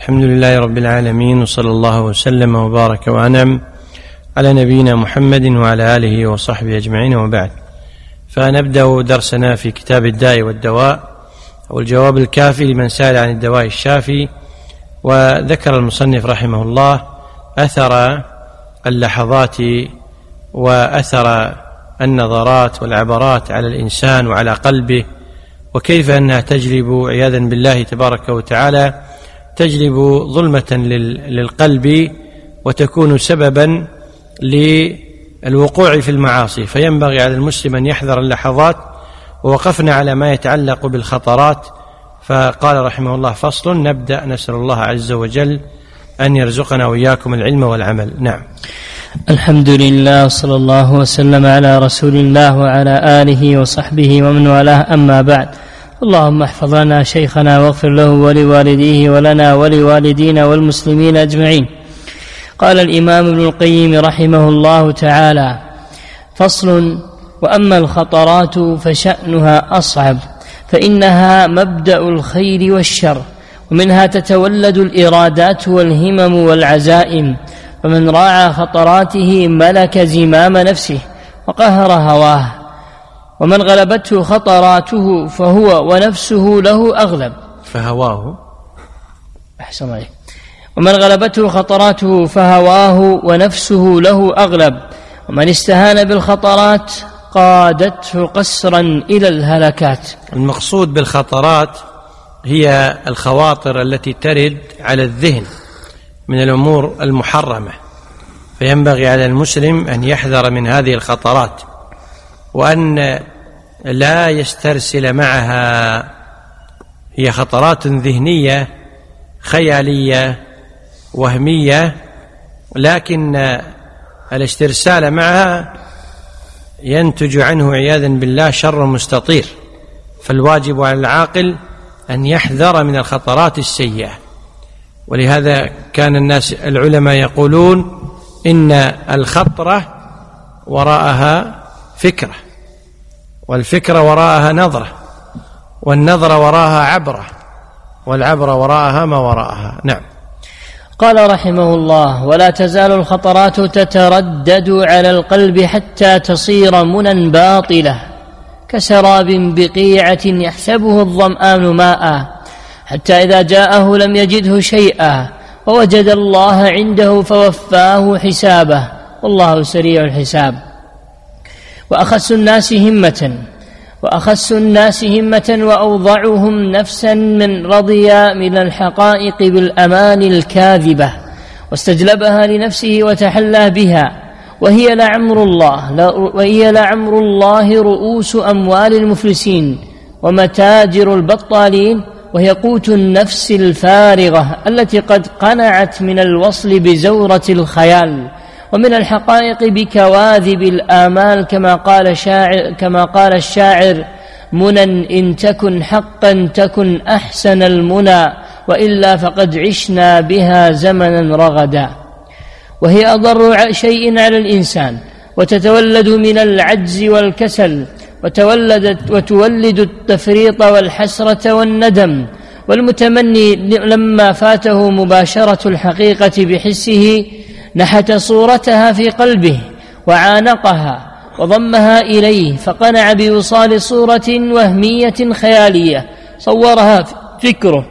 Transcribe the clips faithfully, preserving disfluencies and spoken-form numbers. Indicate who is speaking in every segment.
Speaker 1: الحمد لله رب العالمين، وصلى الله وسلم وبارك وأنعم على نبينا محمد وعلى آله وصحبه أجمعين، وبعد. فنبدأ درسنا في كتاب الداء والدواء، أو الجواب الكافي لمن سأل عن الدواء الشافي. وذكر المصنف رحمه الله أثر اللحظات وأثر النظرات والعبرات على الإنسان وعلى قلبه، وكيف أنها تجلب عياذا بالله تبارك وتعالى تجلب ظلمة للقلب وتكون سببا للوقوع في المعاصي. فينبغي على المسلم أن يحذر اللحظات. ووقفنا على ما يتعلق بالخطرات، فقال رحمه الله: فصل. نبدأ. نسأل الله عز وجل أن يرزقنا وإياكم العلم والعمل. نعم.
Speaker 2: الحمد لله، صلى الله وسلم على رسول الله وعلى آله وصحبه ومن والاه، أما بعد. اللهم احفظ لنا شيخنا واغفر له ولوالديه ولنا ولوالدينا والمسلمين أجمعين. قال الإمام ابن القيم رحمه الله تعالى: فصل. وأما الخطرات فشأنها أصعب، فإنها مبدأ الخير والشر، ومنها تتولد الإرادات والهمم والعزائم. فمن راعى خطراته ملك زمام نفسه وقهر هواه، ومن غلبته خطراته فهو ونفسه له أغلب
Speaker 1: فهواه
Speaker 2: أحسن عليك ومن غلبته خطراته فهواه ونفسه له أغلب. ومن استهان بالخطرات قادته قسرا إلى الهلكات.
Speaker 1: المقصود بالخطرات هي الخواطر التي ترد على الذهن من الأمور المحرمة، فينبغي على المسلم أن يحذر من هذه الخطرات، وأن لا يسترسل معها. هي خطرات ذهنية خيالية وهمية، لكن الاسترسال معها ينتج عنه عياذا بالله شر مستطير. فالواجب على العاقل أن يحذر من الخطرات السيئة. ولهذا كان الناس العلماء يقولون إن الخطرة وراءها فكرة، والفكرة وراءها نظرة، والنظرة وراءها عبرة، والعبرة وراءها ما وراءها. نعم.
Speaker 2: قال رحمه الله: ولا تزال الخطرات تتردد على القلب حتى تصير منى باطلة، كسراب بقيعة يحسبه الظمآن ماء، حتى إذا جاءه لم يجده شيئا، ووجد الله عنده فوفاه حسابه، والله سريع الحساب. وأخس الناس همة وأخس الناس همة وأوضعهم نفسا من رضي من الحقائق بالأمان الكاذبة واستجلبها لنفسه وتحلى بها، وهي لعمر الله وهي لعمر الله رؤوس أموال المفلسين ومتاجر البطالين، وهي قوت النفس الفارغة التي قد قنعت من الوصل بزورة الخيال، ومن الحقائق بكواذب الآمال، كما قال الشاعر كما قال الشاعر: منى إن تكن حقا تكن أحسن المنى، وإلا فقد عشنا بها زمنا رغدا. وهي أضر شيء على الإنسان، وتتولد من العجز والكسل، وتولدت وتولد التفريط والحسرة والندم. والمتمني لما فاته مباشرة الحقيقة بحسه نحت صورتها في قلبه وعانقها وضمها إليه، فقنع بوصال صورة وهمية خيالية صورها فكره،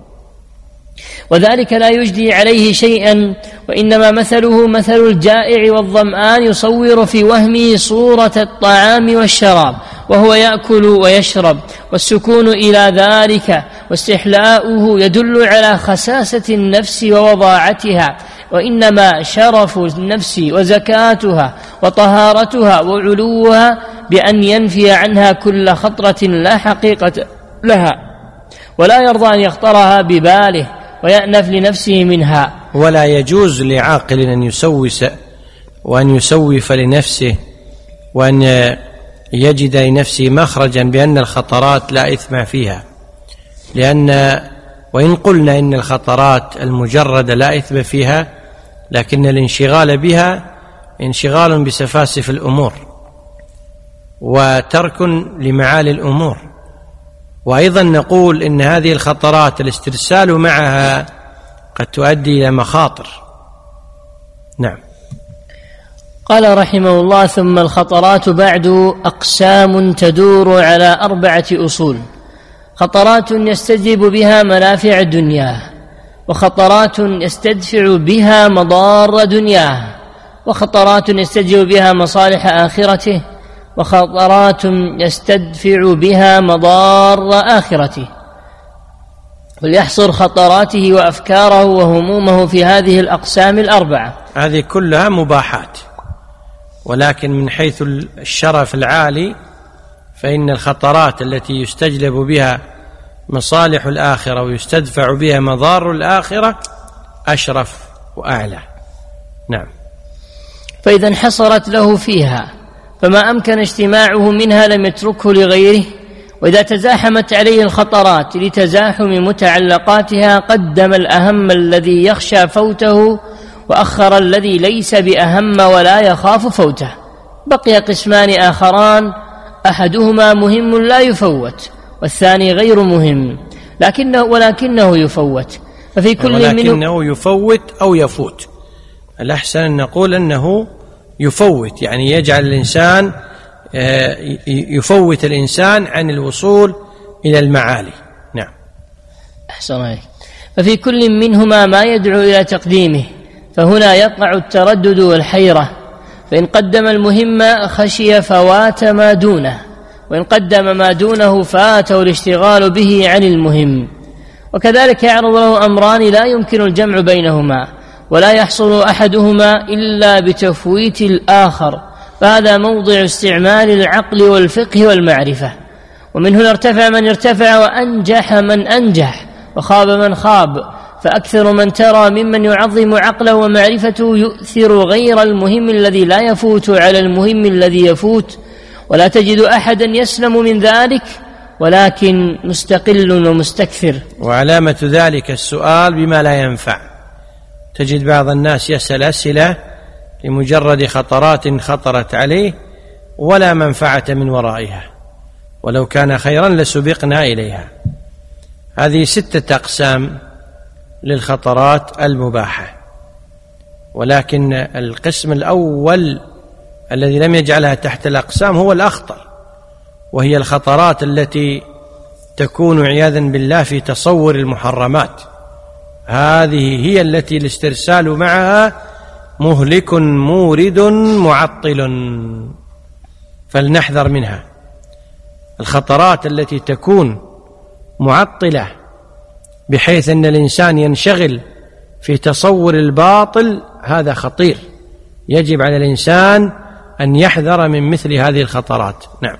Speaker 2: وذلك لا يجدي عليه شيئا، وإنما مثله مثل الجائع والظمآن يصور في وهمه صورة الطعام والشراب وهو يأكل ويشرب، والسكون إلى ذلك واستحلاؤه يدل على خساسة النفس ووضاعتها، وإنما شرف النفس وزكاتها وطهارتها وعلوها بأن ينفي عنها كل خطرة لا حقيقة لها، ولا يرضى أن يخطرها بباله ويأنف لنفسه منها.
Speaker 1: ولا يجوز لعاقل أن يسوس وأن يسوف لنفسه وأن يجد لنفسه مخرجا بأن الخطرات لا إثم فيها، لأن وإن قلنا إن الخطرات المجردة لا إثم فيها، لكن الانشغال بها انشغال بسفاسف الأمور وترك لمعالي الأمور. وأيضا نقول إن هذه الخطرات الاسترسال معها قد تؤدي إلى مخاطر. نعم.
Speaker 2: قال رحمه الله: ثم الخطرات بعد أقسام تدور على أربعة أصول: خطرات يستجلب بها منافع الدنيا، وخطرات يستدفع بها مضار دنياه، وخطرات يستجلب بها مصالح آخرته، وخطرات يستدفع بها مضار آخرته. وليحصر خطراته وأفكاره وهمومه في هذه الأقسام الأربعة.
Speaker 1: هذه كلها مباحات، ولكن من حيث الشرف العالي فإن الخطرات التي يستجلب بها مصالح الآخرة ويستدفع بها مضار الآخرة أشرف وأعلى. نعم.
Speaker 2: فإذا انحصرت له فيها فما أمكن اجتماعه منها لم يتركه لغيره، وإذا تزاحمت عليه الخطرات لتزاحم متعلقاتها قدم الأهم الذي يخشى فوته وأخر الذي ليس بأهم ولا يخاف فوته. بقي قسمان آخران: أحدهما مهم لا يفوت، والثاني غير مهم لكنه ولكنه يفوت. ففي كل
Speaker 1: ولكنه
Speaker 2: منه
Speaker 1: يفوت أو يفوت. الأحسن أن نقول أنه يفوت، يعني يجعل الإنسان يفوت الإنسان عن الوصول إلى المعالي. نعم.
Speaker 2: أحسن عليك. ففي كل منهما ما يدعو إلى تقديمه، فهنا يقع التردد والحيرة، فإن قدم المهم خشي فوات ما دونه، وإن قدم ما دونه فاته الاشتغال به عن المهم. وكذلك يعرض له أمران لا يمكن الجمع بينهما، ولا يحصل أحدهما إلا بتفويت الآخر، فهذا موضع استعمال العقل والفقه والمعرفة. ومن هنا ارتفع من ارتفع وأنجح من أنجح وخاب من خاب، فأكثر من ترى ممن يعظم عقله ومعرفته يؤثر غير المهم الذي لا يفوت على المهم الذي يفوت، ولا تجد أحدا يسلم من ذلك، ولكن مستقل ومستكثر.
Speaker 1: وعلامة ذلك السؤال بما لا ينفع. تجد بعض الناس يسأل أسئلة لمجرد خطرات خطرت عليه ولا منفعة من ورائها، ولو كان خيرا لسبقنا إليها. هذه ستة أقسام للخطرات المباحة، ولكن القسم الأول الذي لم يجعلها تحت الأقسام هو الأخطر، وهي الخطرات التي تكون عياذا بالله في تصور المحرمات. هذه هي التي الاسترسال معها مهلك مورد معطل، فلنحذر منها. الخطرات التي تكون معطلة بحيث أن الإنسان ينشغل في تصور الباطل، هذا خطير، يجب على الإنسان أن يحذر من مثل هذه الخطرات. نعم.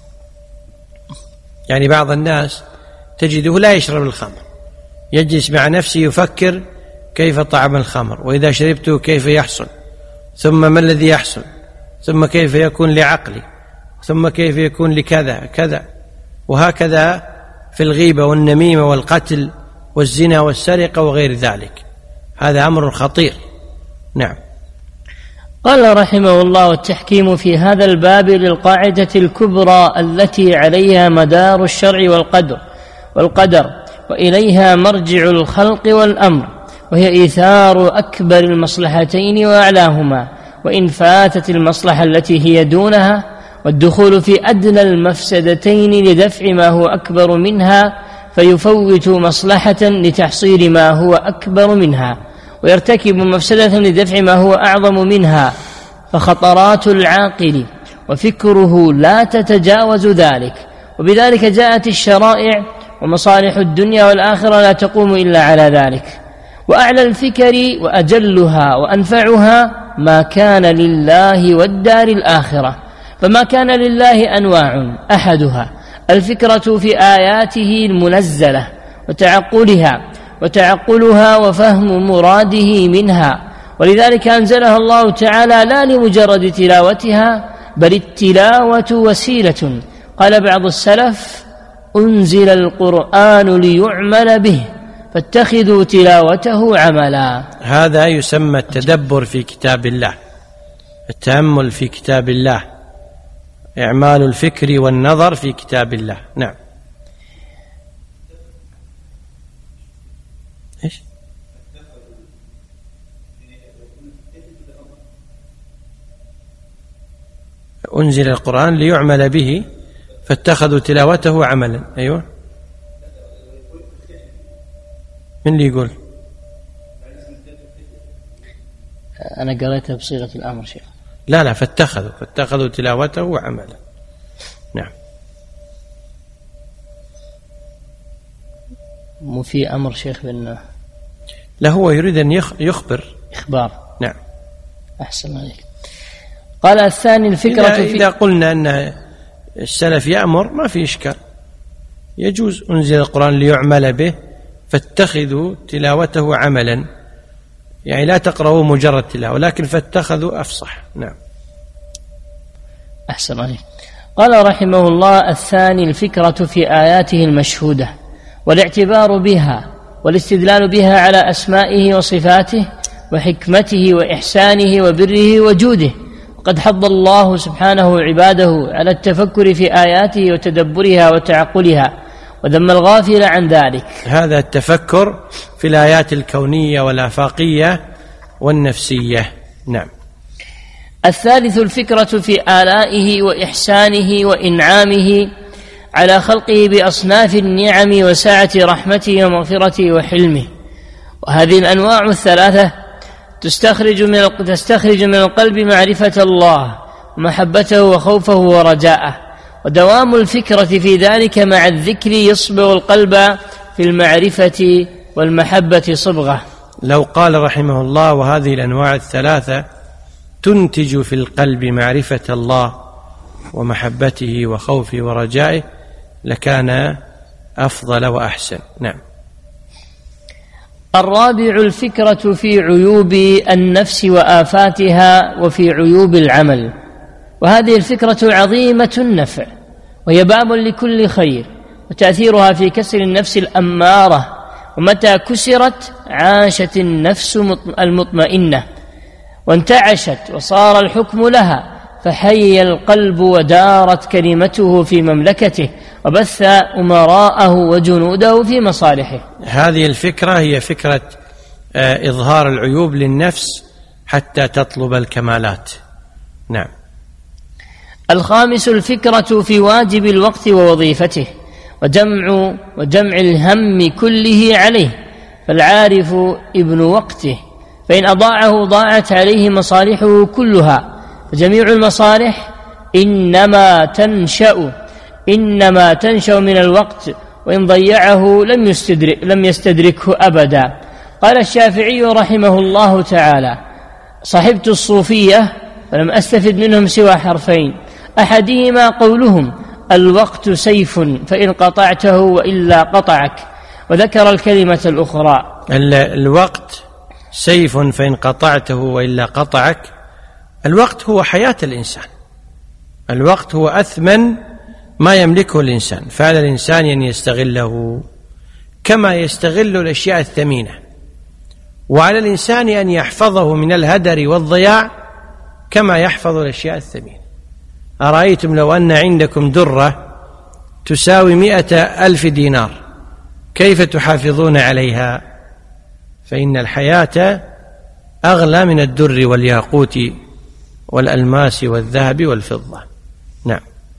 Speaker 1: يعني بعض الناس تجده لا يشرب الخمر، يجلس مع نفسه يفكر كيف طعم الخمر، وإذا شربته كيف يحصل، ثم ما الذي يحصل، ثم كيف يكون لعقلي، ثم كيف يكون لكذا كذا، وهكذا في الغيبة والنميمة والقتل والزنا والسرقة وغير ذلك. هذا أمر خطير. نعم.
Speaker 2: قال رحمه الله: التحكيم في هذا الباب للقاعدة الكبرى التي عليها مدار الشرع والقدر والقدر وإليها مرجع الخلق والأمر، وهي إيثار أكبر المصلحتين وأعلاهما، وإن فاتت المصلحة التي هي دونها، والدخول في أدنى المفسدتين لدفع ما هو أكبر منها، فيفوت مصلحة لتحصيل ما هو أكبر منها، ويرتكب مفسدة لدفع ما هو أعظم منها. فخطرات العاقل وفكره لا تتجاوز ذلك، وبذلك جاءت الشرائع، ومصالح الدنيا والآخرة لا تقوم إلا على ذلك. وأعلى الفكر وأجلها وأنفعها ما كان لله والدار الآخرة. فما كان لله أنواع: أحدها الفكرة في آياته المنزلة وتعقلها وتعقلها وفهم مراده منها، ولذلك أنزلها الله تعالى لا لمجرد تلاوتها، بل التلاوة وسيلة. قال بعض السلف: أنزل القرآن ليعمل به، فاتخذوا تلاوته عملا.
Speaker 1: هذا يسمى التدبر في كتاب الله، التأمل في كتاب الله، إعمال الفكر والنظر في كتاب الله. نعم. إيش؟ أنزل القرآن ليعمل به فاتخذوا تلاوته عملا. أيوة، من اللي يقول؟
Speaker 2: أنا قريتها بصيغة الأمر شيخ.
Speaker 1: لا لا فاتخذوا فاتخذوا تلاوته عملا. نعم.
Speaker 2: مو في أمر شيخ بأنه
Speaker 1: لا، هو يريد أن يخبر
Speaker 2: إخبار.
Speaker 1: نعم.
Speaker 2: أحسن عليك. قال الثاني الفكرة
Speaker 1: إذا,
Speaker 2: في
Speaker 1: إذا قلنا أن السلف يأمر ما في إشكال، يجوز أنزل القرآن ليعمل به فاتخذوا تلاوته عملا، يعني لا تقرأوا مجرد تلاوة، لكن فاتخذوا أفصح. نعم.
Speaker 2: أحسن عليك. قال رحمه الله الثاني الفكرة في آياته المشهودة والاعتبار بها والاستدلال بها على أسمائه وصفاته وحكمته وإحسانه وبره وجوده. وقد حض الله سبحانه عباده على التفكر في آياته وتدبرها وتعقلها، وذم الغافل عن ذلك.
Speaker 1: هذا التفكر في الآيات الكونية والآفاقية والنفسية. نعم.
Speaker 2: الثالث الفكرة في آلائه وإحسانه وإنعامه على خلقه بأصناف النعم وسعة رحمته ومغفرته وحلمه. وهذه الأنواع الثلاثة تستخرج من تستخرج من القلب معرفة الله ومحبته وخوفه ورجاءه، ودوام الفكرة في ذلك مع الذكر يصبغ القلب في المعرفة والمحبة صبغة.
Speaker 1: لو قال رحمه الله وهذه الأنواع الثلاثة تنتج في القلب معرفة الله ومحبته وخوفه ورجائه لكان أفضل وأحسن. نعم.
Speaker 2: الرابع الفكرة في عيوب النفس وآفاتها وفي عيوب العمل. وهذه الفكرة عظيمة النفع، وهي باب لكل خير، وتأثيرها في كسر النفس الأمارة، ومتى كسرت عاشت النفس المطمئنة وانتعشت وصار الحكم لها، فحي القلب ودارت كلمته في مملكته، وبث أمراءه وجنوده في مصالحه.
Speaker 1: هذه الفكرة هي فكرة إظهار العيوب للنفس حتى تطلب الكمالات. نعم.
Speaker 2: الخامس الفكرة في واجب الوقت ووظيفته وجمع وجمع الهم كله عليه، فالعارف ابن وقته، فإن أضاعه ضاعت عليه مصالحه كلها، فجميع المصالح إنما تنشأ إنما تنشأ من الوقت، وإن ضيعه لم يستدرك لم يستدركه أبدا. قال الشافعي رحمه الله تعالى: صحبت الصوفية فلم أستفد منهم سوى حرفين، أحدهما قولهم الوقت سيف فإن قطعته وإلا قطعك، وذكر الكلمة الأخرى
Speaker 1: الوقت سيف فإن قطعته وإلا قطعك. الوقت هو حياة الإنسان، الوقت هو أثمن ما يملكه الإنسان، فعلى الإنسان أن يستغله كما يستغل الأشياء الثمينة، وعلى الإنسان أن يحفظه من الهدر والضياع كما يحفظ الأشياء الثمينة. أرأيتم لو أن عندكم درة تساوي مئة ألف دينار كيف تحافظون عليها؟ فإن الحياة أغلى من الدر والياقوت والألماس والذهب والفضة. نعم.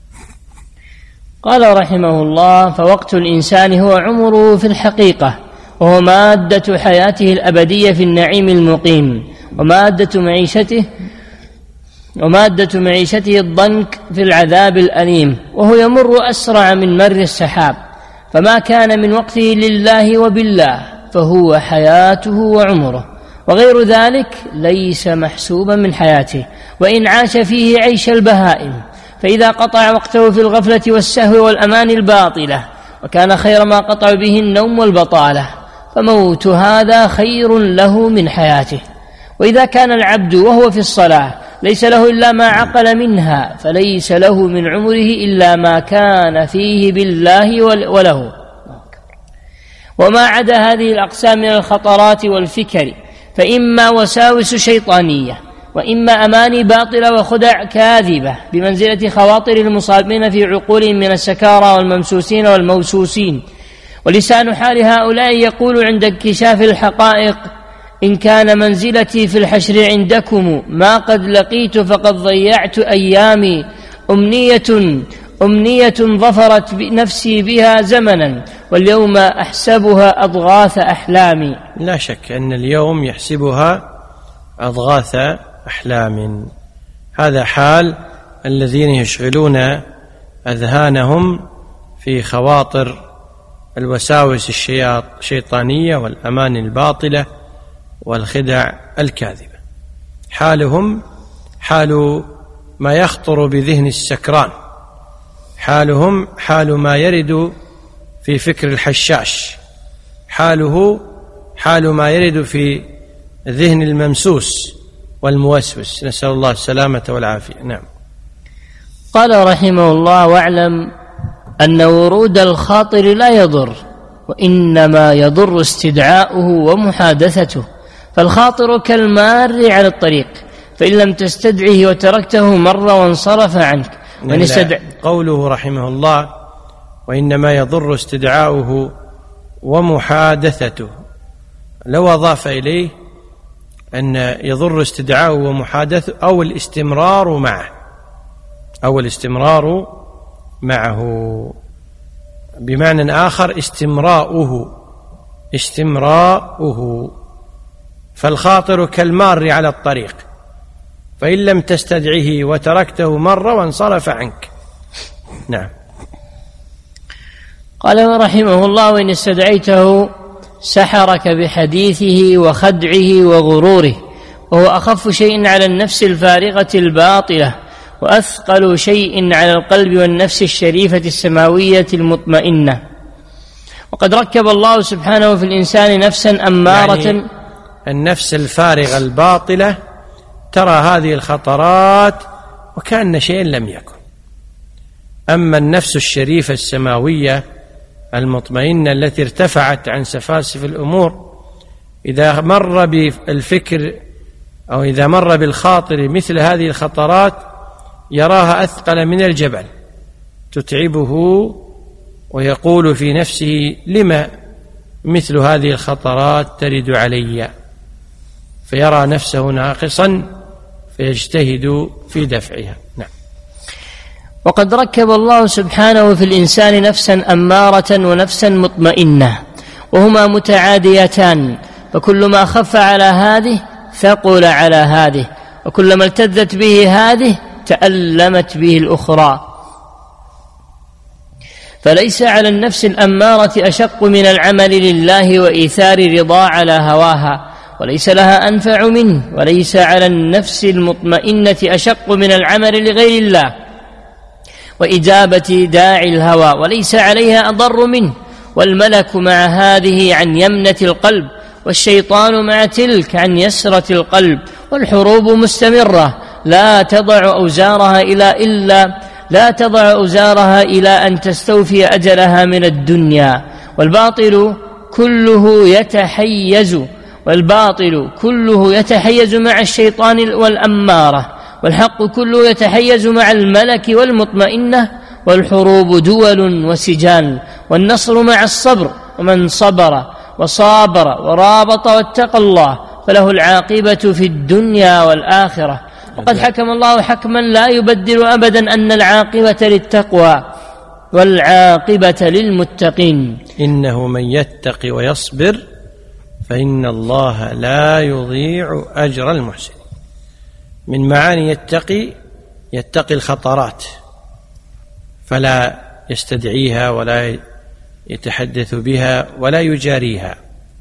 Speaker 2: قال رحمه الله: فوقت الإنسان هو عمره في الحقيقة، وهو مادة حياته الأبدية في النعيم المقيم، ومادة معيشته ومادة معيشته الضنك في العذاب الأليم، وهو يمر أسرع من مر السحاب، فما كان من وقته لله وبالله فهو حياته وعمره، وغير ذلك ليس محسوبا من حياته، وإن عاش فيه عيش البهائم. فإذا قطع وقته في الغفلة والسهو والأمان الباطلة، وكان خير ما قطع به النوم والبطالة، فموت هذا خير له من حياته. وإذا كان العبد وهو في الصلاة ليس له إلا ما عقل منها، فليس له من عمره إلا ما كان فيه بالله وله. وما عدا هذه الأقسام من الخطرات والفكر فإما وساوس شيطانية، وإما أماني باطلة وخدع كاذبة بمنزلة خواطر المصابين في عقولهم من السكارى والممسوسين والموسوسين. ولسان حال هؤلاء يقول عند انكشاف الحقائق: إن كان منزلتي في الحشر عندكم ما قد لقيت فقد ضيعت أيامي، أمنية أمنية ظفرت نفسي بها زمنا، واليوم أحسبها أضغاث أحلامي.
Speaker 1: لا شك أن اليوم يحسبها أضغاث أحلام. هذا حال الذين يشغلون أذهانهم في خواطر الوساوس الشيطانية والأماني الباطلة والخدع الكاذبة. حالهم حال ما يخطر بذهن السكران، حالهم حال ما يرد في فكر الحشاش، حاله حال ما يرد في ذهن الممسوس والموسوس، نسأل الله السلامة والعافية. نعم.
Speaker 2: قال رحمه الله: واعلم أن ورود الخاطر لا يضر، وإنما يضر استدعاؤه ومحادثته، فالخاطر كالمار على الطريق، فإن لم تستدعه وتركته مر وانصرف عنك. من استدع...
Speaker 1: قوله رحمه الله: وإنما يضر استدعاؤه ومحادثته، لو أضاف إليه أن يضر استدعاؤه ومحادثته أو الاستمرار معه أو الاستمرار معه بمعنى آخر استمراؤه استمراؤه فالخاطر كالمار على الطريق، فإن لم تستدعه وتركته مر وانصرف عنك. نعم.
Speaker 2: قال رحمه الله: وإن استدعيته سحرك بحديثه وخدعه وغروره، وهو أخف شيء على النفس الفارغة الباطلة، وأثقل شيء على القلب والنفس الشريفة السماوية المطمئنة. وقد ركب الله سبحانه في الإنسان نفسا أمارة، يعني
Speaker 1: النفس الفارغة الباطلة ترى هذه الخطرات وكأن شيء لم يكن. أما النفس الشريفة السماوية المطمئنة التي ارتفعت عن سفاسف الأمور، إذا مر بالفكر أو إذا مر بالخاطر مثل هذه الخطرات يراها أثقل من الجبل تتعبه، ويقول في نفسه: لما مثل هذه الخطرات ترد علي؟ فيرى نفسه ناقصا فيجتهد في دفعها. نعم.
Speaker 2: وقد ركب الله سبحانه في الإنسان نفسا أمارة ونفسا مطمئنة، وهما متعاديتان، فكل ما خف على هذه ثقل على هذه، وكلما التذت به هذه تألمت به الأخرى. فليس على النفس الأمارة أشق من العمل لله وإيثار رضا على هواها، وليس لها أنفع منه، وليس على النفس المطمئنة أشق من العمل لغير الله وإجابة داعي الهوى، وليس عليها أضر منه. والملك مع هذه عن يمنة القلب، والشيطان مع تلك عن يسرة القلب، والحروب مستمرة لا تضع أوزارها إلى إلا لا تضع أوزارها إلى أن تستوفي أجلها من الدنيا. والباطل كله يتحيز والباطل كله يتحيز مع الشيطان والأمارة، والحق كله يتحيز مع الملك والمطمئنة. والحروب دول وسجال، والنصر مع الصبر، ومن صبر وصابر ورابط واتقى الله فله العاقبة في الدنيا والآخرة. وقد حكم الله حكما لا يبدل أبدا أن العاقبة للتقوى والعاقبة للمتقين.
Speaker 1: إنه من يتق ويصبر فإن الله لا يضيع أجر المحسنين. من معاني يتقي يتقي الخطرات فلا يستدعيها ولا يتحدث بها ولا يجاريها،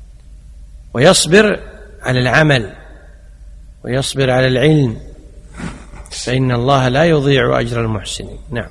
Speaker 1: ويصبر على العمل ويصبر على العلم، فإن الله لا يضيع أجر المحسنين. نعم.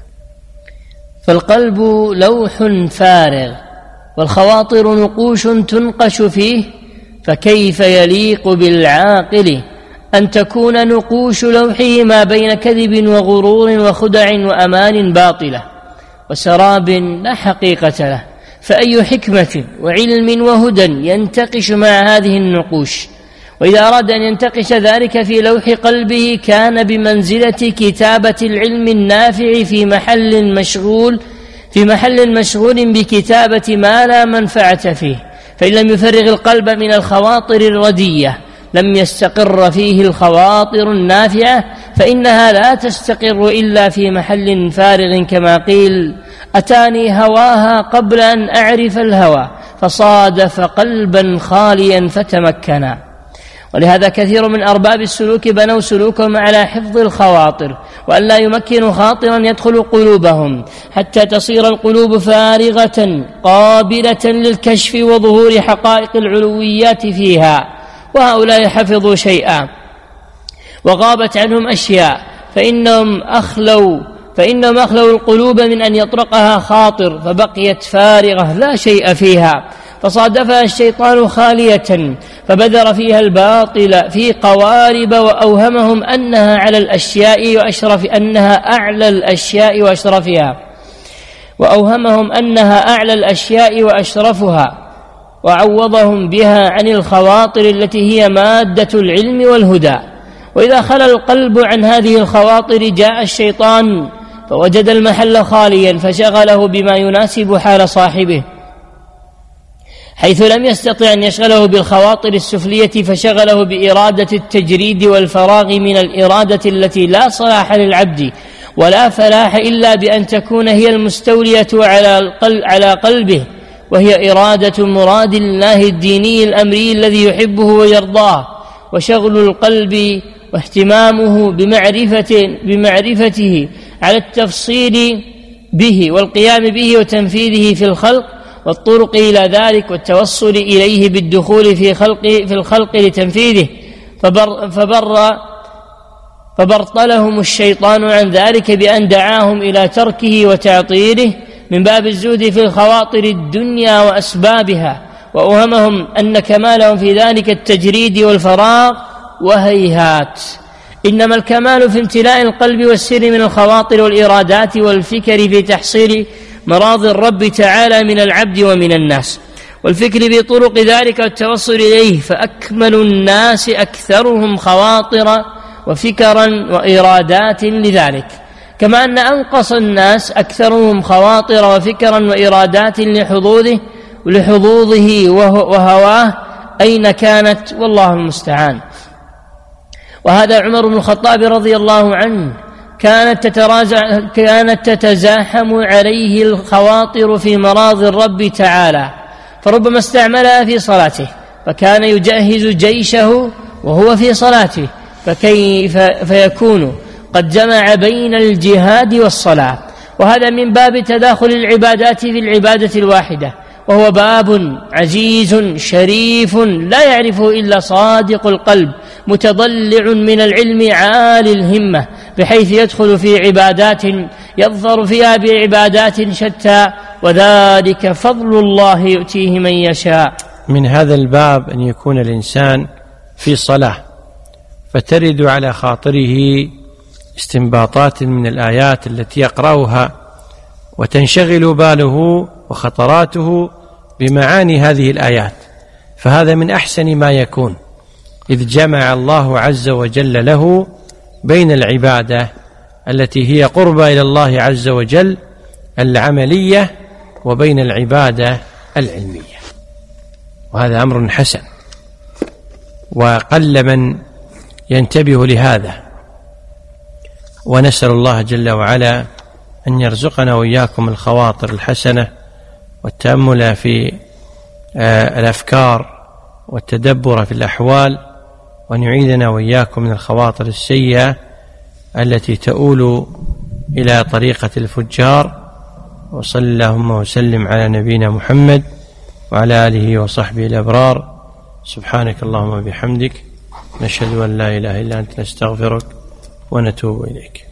Speaker 2: فالقلب لوح فارغ، والخواطر نقوش تنقش فيه، فكيف يليق بالعاقل أن تكون نقوش لوحه ما بين كذب وغرور وخدع وأمان باطلة وسراب لا حقيقة له؟ فأي حكمة وعلم وهدى ينتقش مع هذه النقوش؟ وإذا أراد أن ينتقش ذلك في لوح قلبه كان بمنزلة كتابة العلم النافع في محل مشغول في محل مشغول بكتابة ما لا منفعة فيه. فإن لم يفرغ القلب من الخواطر الردية لم يستقر فيه الخواطر النافعة فإنها لا تستقر إلا في محل فارغ، كما قيل: أتاني هواها قبل أن أعرف الهوى فصادف قلبا خاليا فتمكنا. ولهذا كثير من أرباب السلوك بنوا سلوكهم على حفظ الخواطر، وأن لا يمكنوا خاطرا يدخل قلوبهم، حتى تصير القلوب فارغة قابلة للكشف وظهور حقائق العلويات فيها. وهؤلاء حفظوا شيئا وغابت عنهم أشياء، فإنهم أخلوا فإنهم أخلوا القلوب من أن يطرقها خاطر، فبقيت فارغة لا شيء فيها، فصادفها الشيطان خالية فبذر فيها الباطل في قوارب، وأوهمهم أنها على الأشياء وأشرف أنها أعلى الأشياء وأشرفها وأوهمهم أنها أعلى الأشياء وأشرفها وعوضهم بها عن الخواطر التي هي مادة العلم والهدى. وإذا خلى القلب عن هذه الخواطر جاء الشيطان فوجد المحل خاليا فشغله بما يناسب حال صاحبه، حيث لم يستطع أن يشغله بالخواطر السفلية فشغله بإرادة التجريد والفراغ من الإرادة التي لا صلاح للعبد ولا فلاح إلا بأن تكون هي المستولية على قلبه، وهي إرادة مراد الله الديني الأمري الذي يحبه ويرضاه. وشغل القلب واهتمامه بمعرفة بمعرفته على التفصيل به والقيام به وتنفيذه في الخلق والطرق إلى ذلك والتوصل إليه بالدخول في خلق في الخلق لتنفيذه، فبر فبر فبرطلهم الشيطان عن ذلك بأن دعاهم إلى تركه وتعطيله من باب الزهد في الخواطر الدنيا وأسبابها، وأوهمهم أن كمالهم في ذلك التجريد والفراغ، وهيهات. إنما الكمال في امتلاء القلب والسر من الخواطر والإرادات والفكر في تحصيل مراضي الرب تعالى من العبد ومن الناس، والفكر بطرق ذلك والتوصل إليه، فأكمل الناس أكثرهم خواطر وفكرا وإرادات لذلك، كما أن أنقص الناس أكثرهم خواطر وفكرا وإرادات لحظوظه ولحظوظه وهواه أين كانت، والله المستعان. وهذا عمر بن الخطاب رضي الله عنه كانت تترازع كانت تتزاحم عليه الخواطر في مراضي الرب تعالى، فربما استعملها في صلاته، فكان يجهز جيشه وهو في صلاته، فكيف فيكون قد جمع بين الجهاد والصلاة. وهذا من باب تداخل العبادات في العبادة الواحدة، وهو باب عزيز شريف لا يعرفه إلا صادق القلب متضلع من العلم عالي الهمة، بحيث يدخل في عبادات يظفر فيها بعبادات شتى، وذلك فضل الله يؤتيه من يشاء.
Speaker 1: من هذا الباب أن يكون الإنسان في صلاة فترد على خاطره استنباطات من الآيات التي يقرأها، وتنشغل باله وخطراته بمعاني هذه الآيات، فهذا من أحسن ما يكون، إذ جمع الله عز وجل له بين العبادة التي هي قربى إلى الله عز وجل العملية وبين العبادة العلمية، وهذا أمر حسن، وقل من ينتبه لهذا. ونسأل الله جل وعلا أن يرزقنا وإياكم الخواطر الحسنة والتأمل في الأفكار والتدبر في الأحوال، وأن يعيذنا وإياكم من الخواطر السيئة التي تؤول إلى طريقة الفجار. وصلى اللهم وسلم على نبينا محمد وعلى آله وصحبه الأبرار. سبحانك اللهم وبحمدك، نشهد أن لا إله إلا أنت، نستغفرك ونتوب إليك.